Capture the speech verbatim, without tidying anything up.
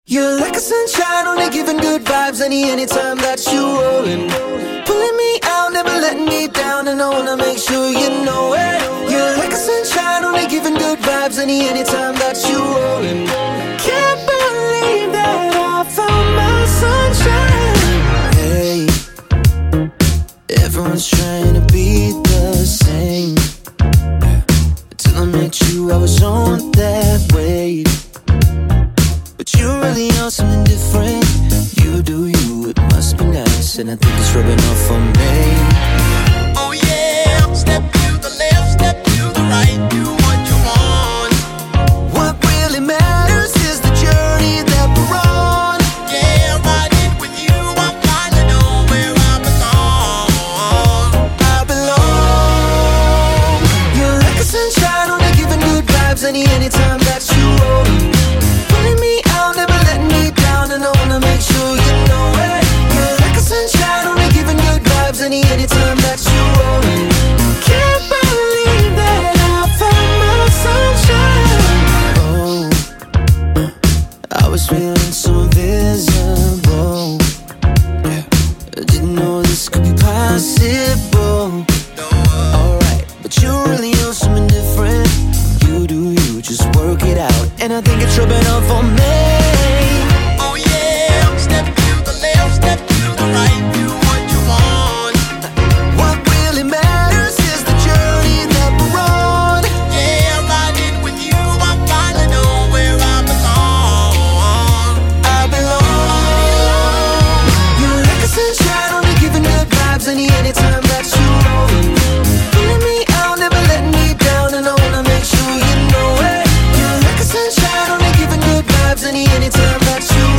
You're like a sunshine, only giving good vibes any anytime that you rollin'. Pulling me out, never letting me down, and I wanna make sure you know it. You're like a sunshine, only giving good vibes any anytime that you rollin'. Can't believe that I found my sunshine. Hey, everyone's trying to be the same. Till I met you, I was on that wave. But you really are something different. You do you, it must be nice, and I think it's rubbing off on me. Oh yeah, step to the left, step to the right, do what you want. What really matters is the journey that we're on. Yeah, riding with you, I'm flying to know where I belong. I belong. You're like a sunshine, only giving good vibes any anytime that you roll. Pulling me out, never letting me down, and I wanna make sure you know it. You're like a sunshine, only giving good vibes any anytime that you roll. Can't believe that I found my sunshine. Oh, I was feeling so invisible. Yeah, I didn't know this could be possible. Alright, but you really know something different. You do you, just work it out, and I think it's rubbing off on me. Oh yeah, step to the left, step to the right, do what you want. What really matters is the journey that we're on. Yeah, riding with you, I'm flying to know where I belong. I belong. You're like a sunshine, only giving good vibes any anytime that you roll. Pulling me out, never letting me down, and I wanna make sure you know it. You're like a sunshine, only giving good vibes any anytime that you